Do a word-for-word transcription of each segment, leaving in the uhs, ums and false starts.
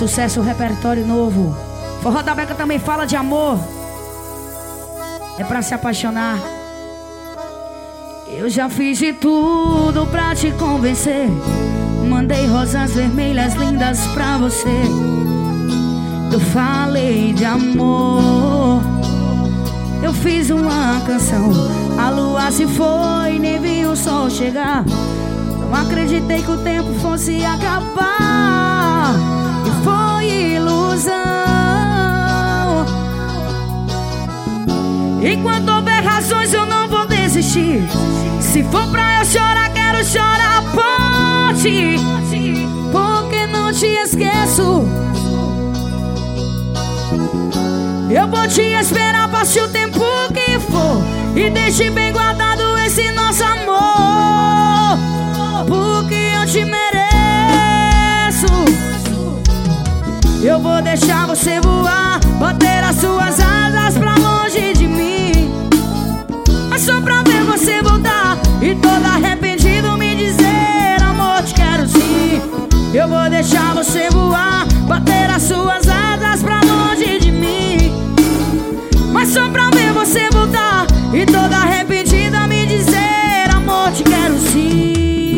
Sucesso, repertório novo. Forró da Beca também fala de amor. É pra se apaixonar. Eu já fiz de tudo pra te convencer. Mandei rosas vermelhas lindas pra você. Eu falei de amor. Eu fiz uma canção. A lua se foi, nem vi o sol chegar. Não acreditei que o tempo fosse acabar. E foi ilusão. Enquanto houver razões eu não vou desistir. Se for pra eu chorar, quero chorar por ti. Porque não te esqueço. Eu vou te esperar, passe o tempo que for, e deixe bem guardado esse nosso amor. Porque eu te mereço. Eu vou deixar você voar, bater as suas asas pra longe de mim. Mas só pra ver você voltar e todo arrependido me dizer: amor, te quero sim. Eu vou deixar você voar, bater as suas asas pra longe de mim. Mas só pra ver você voltar e toda arrependida me dizer: amor, te quero sim.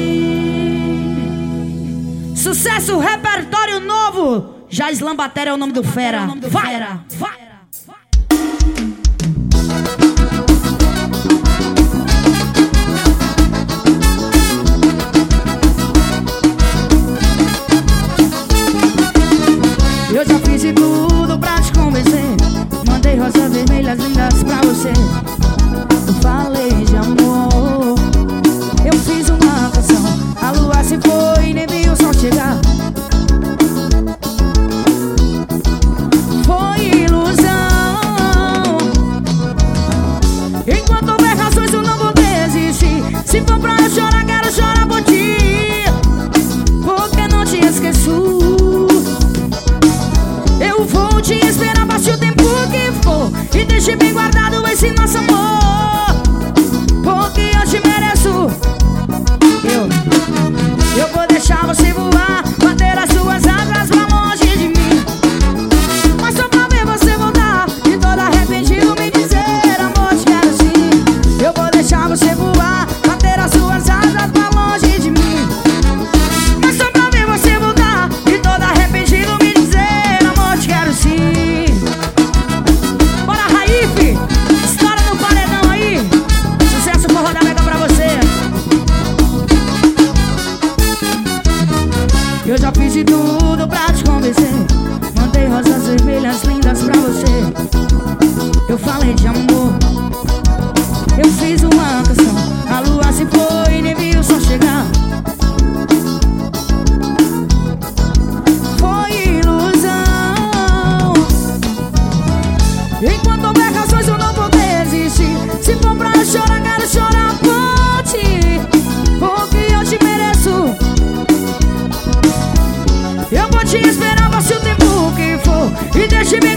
Sucesso, repertório novo. Jais Lambatéria é o nome do fera. Vai, vai. Eu já fiz de tudo pra te convencer. Mandei rosas vermelhas lindas pra você. Eu falei de amor. Eu fiz uma canção. A lua se foi, nem vi o sol chegar. Foi ilusão. Enquanto houver razões eu não vou desistir. Se for pra eu chorar, quero chorar por ti. Porque não te esqueço. Eu vou te esperar, passe o tempo que for, e deixe bem guardado esse nosso amor. Porque eu te mereço. Eu, eu vou deixar você voar, bater as suas asas pra longe de mim. Mas só pra ver você voltar e todo arrependido me dizer: amor, te quero sim. Eu vou deixar você voar, bater as suas asas pra longe de mim. Mas só pra ver você voltar e todo arrependido me dizer: amor, te quero sim. Bora, Raif, estoura no paredão aí. Sucesso, Forró da Beca pra você. Eu já fiz de tudo pra te convencer. Mandei rosas vermelhas lindas pra você. Eu falei de amor. Eu fiz uma canção. A lua se foi, nem vi o sol chegar. Foi ilusão. Enquanto houver razões eu não vou desistir. Se for pra eu chorar, quero chorar por ti. Porque eu te mereço. Eu vou te esperar, passe o tempo que for, e deixe